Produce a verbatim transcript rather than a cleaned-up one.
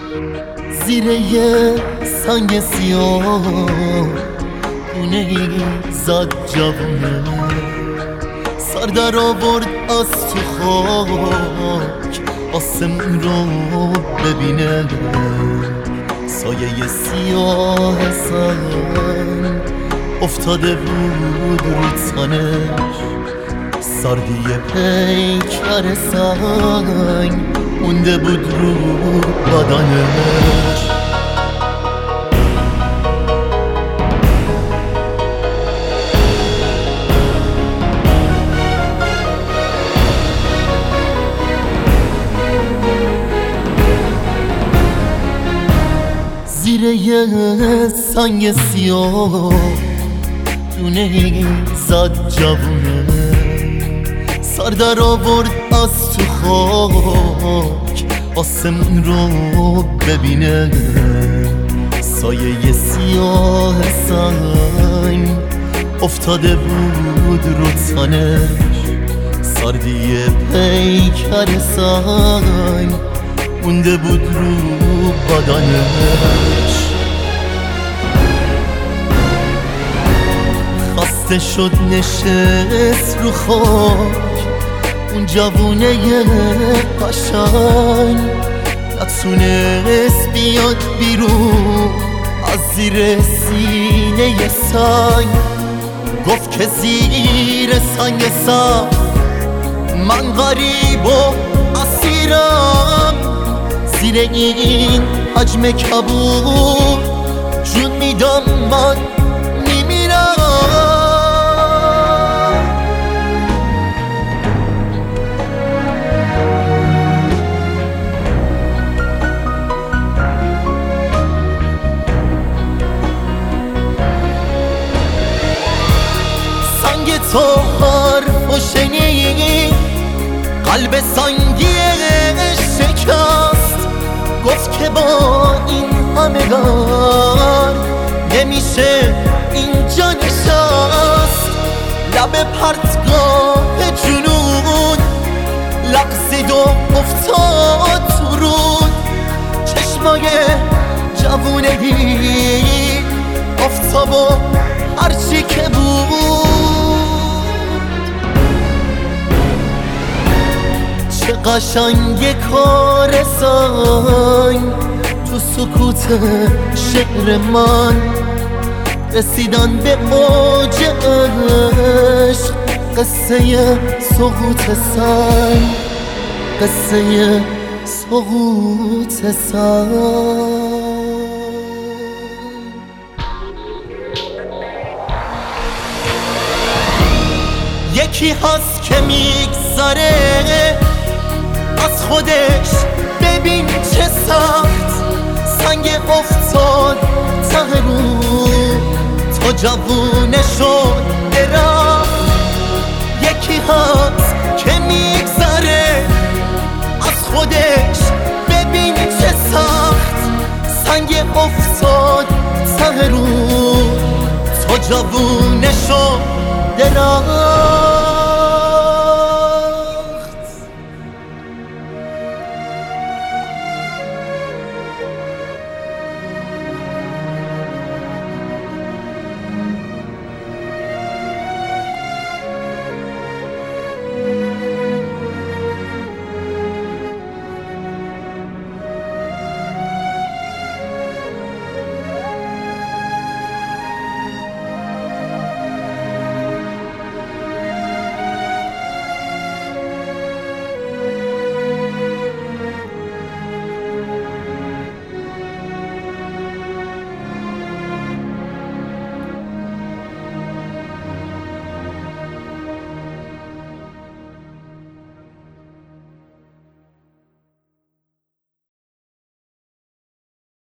زیر یه سنگ سیاه دونه ای زد جوونه، سر در آورد از تو خاک آسمون رو ببینه. سایه سیاه سنگ افتاده بود رو تنش، سردی پیکر سنگ مونده بود رو بدنش. زیر یه سنگ سیاه دونه ای زد جوونه، سر در آورد از تو خاک آسمون رو ببینه. سایه سیاه سنگ افتاده بود رو تنش، سردی پیکر سنگ مونده بود رو بدنش. خسته شد نشست رو خاک اون جوونه قشنگ، نتونست بیاد بیرون از زیر سینه سنگ. گفت که زیر سنگ سنگ من غریب و اسیرم، زیر این حجم کبود جون میدم من میمیرم. سنگ تو حرف و شنید، قلب سنگی شکست. گفت که با این همه درد نمیشه اینجا نشست. لب پرتگاه جنون لغزید و افتاد تو رود، چشمای جوونگی آفتاب و هرچی که بود. چه قشنگ کار سنگ تو سکوت شعر من، رسیدن به اوج عشق. قصه سقوط سنگ، قصه سقوط سنگ. یکی هست که میگذره از خودش، ببین چه سخت سنگ افتاد ته رو تا جوونه شد درخت. یکی هست که میگذره از خودش، ببین چه سخت سنگ افتاد ته رو تا جوونه شد درخت.